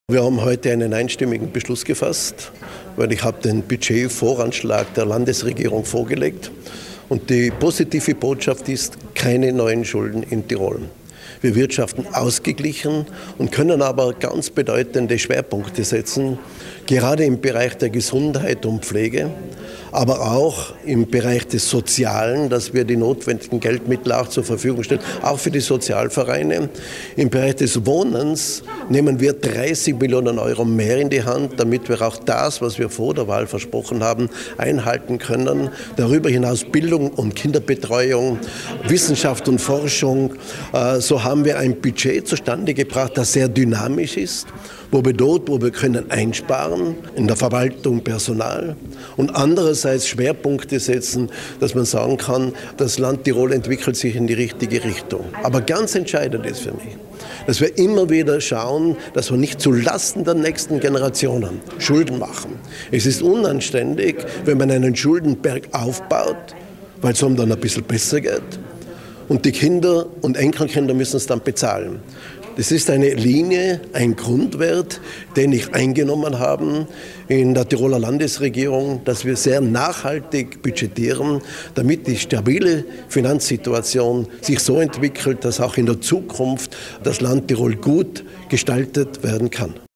Wir haben heute einen einstimmigen Beschluss gefasst, weil ich habe den Budgetvoranschlag der Landesregierung vorgelegt. Und die positive Botschaft ist, keine neuen Schulden in Tirol. Wir wirtschaften ausgeglichen und können aber ganz bedeutende Schwerpunkte setzen, gerade im Bereich der Gesundheit und Pflege, aber auch im Bereich des Sozialen, dass wir die notwendigen Geldmittel auch zur Verfügung stellen, auch für die Sozialvereine. Im Bereich des Wohnens nehmen wir 30 Millionen Euro mehr in die Hand, damit wir auch das, was wir vor der Wahl versprochen haben, einhalten können. Darüber hinaus Bildung und Kinderbetreuung, Wissenschaft und Forschung. So haben wir ein Budget zustande gebracht, das sehr dynamisch ist, wo wir können einsparen, in der Verwaltung Personal und andererseits Schwerpunkte setzen, dass man sagen kann, das Land Tirol entwickelt sich in die richtige Richtung. Aber ganz entscheidend ist für mich, dass wir immer wieder schauen, dass wir nicht zu Lasten der nächsten Generationen Schulden machen. Es ist unanständig, wenn man einen Schuldenberg aufbaut, weil es einem dann ein bisschen besser geht und die Kinder und Enkelkinder müssen es dann bezahlen. Das ist eine Linie, ein Grundwert, den ich eingenommen habe in der Tiroler Landesregierung, dass wir sehr nachhaltig budgetieren, damit die stabile Finanzsituation sich so entwickelt, dass auch in der Zukunft das Land Tirol gut gestaltet werden kann.